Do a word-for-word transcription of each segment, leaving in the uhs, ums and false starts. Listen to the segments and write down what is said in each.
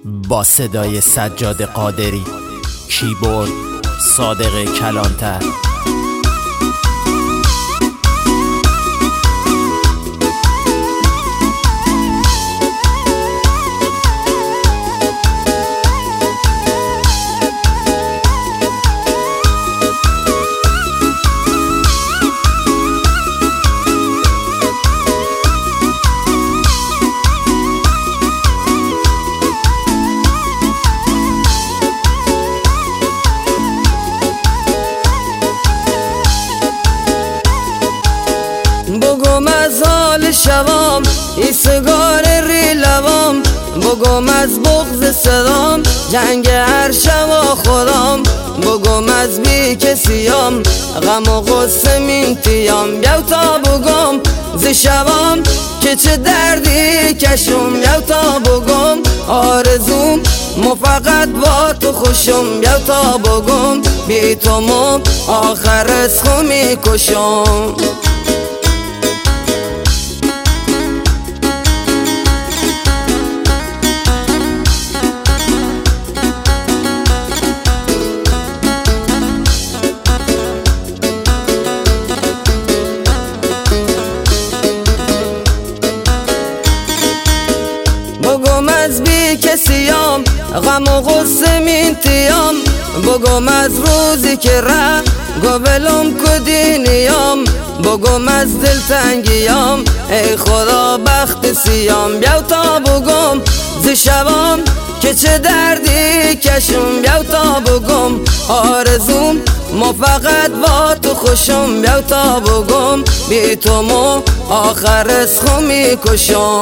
با صدای سجاد قادری، کیبورد صادق کلانتر. بگم از حال شوام ای سگار ری لوام، بگم از بغض صدام جنگ هر شوا خودم، بگم از بی کسیام غم و غصه مینتیام. بیاو تا بگم ز شوام که چه دردی کشم، بیاو تا بگم آرزوم مو فقط با تو خوشم، بیاو تا بگم بی تو مو آخر از خو میکشم. بگم از بی کسیام غم و غصه مینتیام، بگم از روزی که ره گوبلم کدینیام، بگم از دلتنگیام ای خدا بخت سیام. بیاو تا بگم ز شوام که چه دردی کشم، بیاو تا بگم آرزوم مو فقط با تو خوشم، بیاو تا بگم بی تو مو آخر از خو میکشم.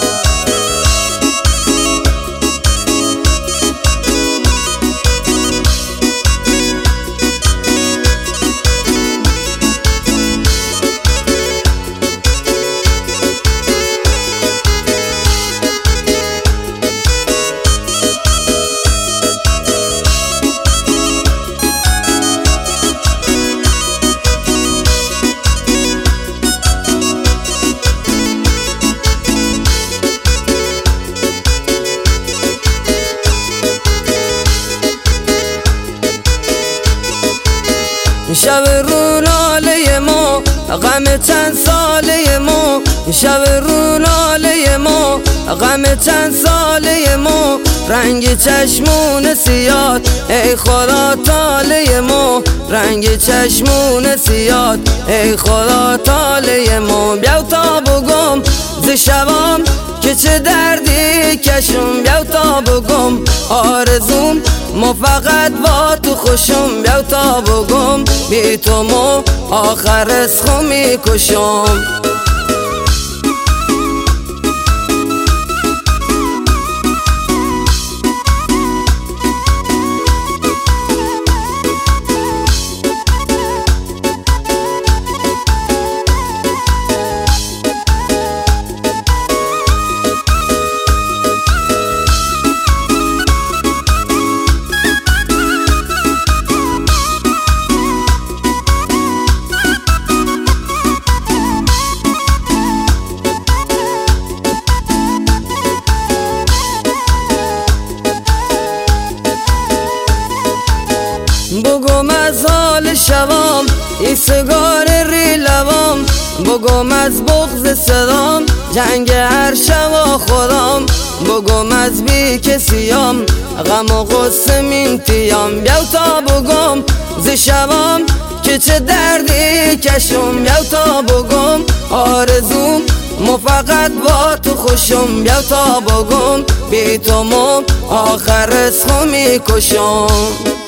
شب رو ناله ما غم چند ساله ما، شب رو ناله ما غم چند ساله ما، رنگ چشمون سیاد ای خدا تاله ما، رنگ چشمون سیاد ای خدا تاله ما. بیاو تا بگم ز شوام که چه دردی کشم، بیاو تا بگم آرزوم مو فقط با تو خوشم، بیاو تا بگم بی تو مو آخر از خو میکشم. بگم از حال شوام ای سگار ری لوام، بگم از بغض صدام جنگ هر شوا خودم، بگم از بی کسیام غم و غصه مینتیام. بیاو تا بگم ز شوام که چه دردی کشم، بیاو تا بگم آرزوم مو فقط با تو خوشم، بیاو تا بگم بی تو مو آخر از خو میکشم.